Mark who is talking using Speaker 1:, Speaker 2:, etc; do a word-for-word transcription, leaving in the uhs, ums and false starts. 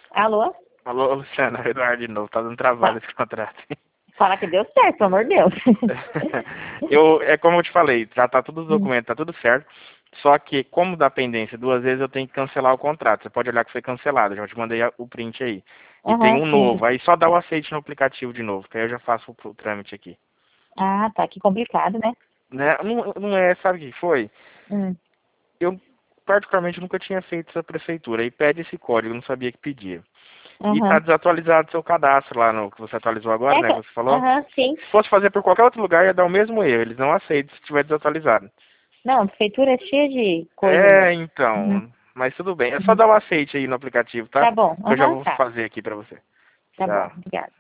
Speaker 1: Alô?
Speaker 2: Alô, Luciana, Eduardo de novo, tá dando trabalho esse contrato.
Speaker 1: Fala que deu certo, pelo amor de Deus.
Speaker 2: eu, é como eu te falei, já tá tudo os
Speaker 1: Hum.
Speaker 2: documentos, tá tudo certo. Só que, como dá pendência duas vezes, eu tenho que cancelar o contrato. Você pode olhar que foi cancelado, já te mandei a- o print aí. E tem
Speaker 1: Aham,
Speaker 2: um
Speaker 1: sim.
Speaker 2: novo, aí só dá o aceite no aplicativo de novo, que aí eu já faço o, o trâmite aqui.
Speaker 1: Ah, tá, que complicado, né?
Speaker 2: Né? Não, não é, sabe o que foi?
Speaker 1: Hum.
Speaker 2: Eu, particularmente, nunca tinha feito essa prefeitura. Aí pede esse código, eu não sabia que pedia. E tá
Speaker 1: Aham.
Speaker 2: desatualizado o seu cadastro lá no que você atualizou agora,
Speaker 1: É
Speaker 2: né?
Speaker 1: que...
Speaker 2: Que você falou.
Speaker 1: Aham, sim.
Speaker 2: Se fosse fazer por qualquer outro lugar, ia dar o mesmo erro. Eles não aceitam se estiver desatualizado.
Speaker 1: Não, a prefeitura é cheia de coisa
Speaker 2: É,
Speaker 1: mesmo. Uhum.
Speaker 2: então. Mas tudo bem. É só
Speaker 1: Uhum.
Speaker 2: dar o aceite aí no aplicativo, tá?
Speaker 1: Tá bom.
Speaker 2: Que eu já
Speaker 1: Aham,
Speaker 2: vou
Speaker 1: tá.
Speaker 2: fazer aqui pra você.
Speaker 1: Tá bom,
Speaker 2: Tchau.
Speaker 1: obrigada.